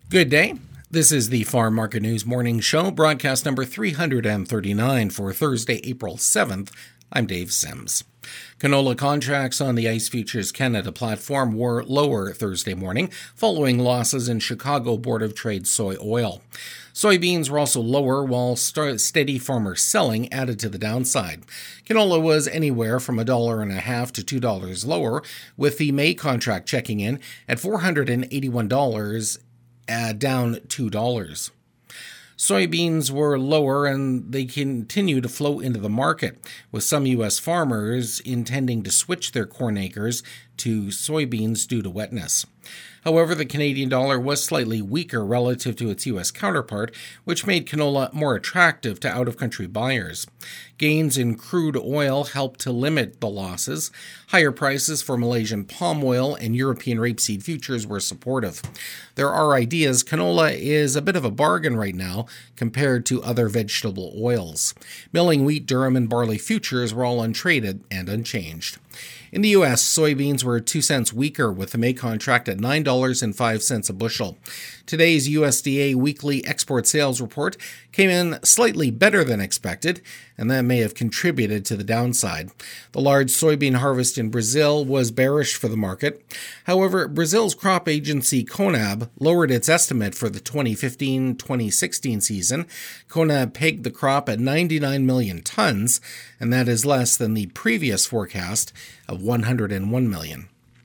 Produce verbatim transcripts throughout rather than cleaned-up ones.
Good day. This is the Farm Market News Morning Show, broadcast number three hundred thirty-nine for Thursday, April seventh. I'm Dave Sims. Canola contracts on the ICE Futures Canada platform were lower Thursday morning, following losses in Chicago Board of Trade soy oil. Soybeans were also lower, while st- steady farmer selling added to the downside. Canola was anywhere from a dollar and a half to two dollars lower, with the May contract checking in at four hundred eighty-one dollars, uh, down two dollars. Soybeans were lower and they continue to flow into the market, with some U S farmers intending to switch their corn acres to soybeans due to wetness. However, the Canadian dollar was slightly weaker relative to its U S counterpart, which made canola more attractive to out-of-country buyers. Gains in crude oil helped to limit the losses. Higher prices for Malaysian palm oil and European rapeseed futures were supportive. There are ideas canola is a bit of a bargain right now compared to other vegetable oils. Milling wheat, durum, and barley futures were all untraded and unchanged. In the U S, soybeans were two cents weaker, with the May contract at nine dollars and five cents a bushel. Today's U S D A weekly export sales report came in slightly better than expected, and that may have contributed to the downside. The large soybean harvest in Brazil was bearish for the market. However, Brazil's crop agency CONAB lowered its estimate for the twenty fifteen twenty sixteen season. CONAB pegged the crop at ninety-nine million tons, and that is less than the previous forecast of one hundred one million.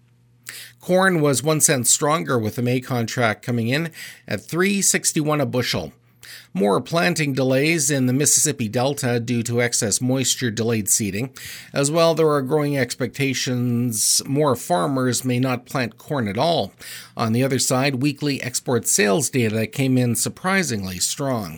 Corn was one cent stronger, with the May contract coming in at three sixty-one a bushel. More planting delays in the Mississippi Delta due to excess moisture delayed seeding. As well, there are growing expectations more farmers may not plant corn at all. On the other side, weekly export sales data came in surprisingly strong.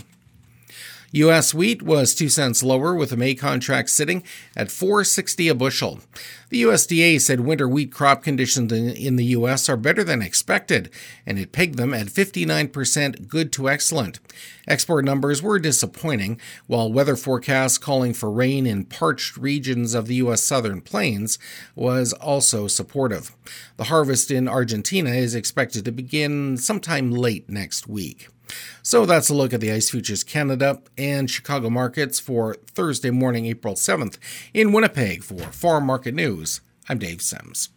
U S wheat was two cents lower, with the May contract sitting at four sixty a bushel. The U S D A said winter wheat crop conditions in the U S are better than expected, and it pegged them at fifty-nine percent good to excellent. Export numbers were disappointing, while weather forecasts calling for rain in parched regions of the U S southern plains was also supportive. The harvest in Argentina is expected to begin sometime late next week. So that's a look at the ICE Futures Canada and Chicago markets for Thursday morning, April seventh. In Winnipeg, for Farm Market News, I'm Dave Sims.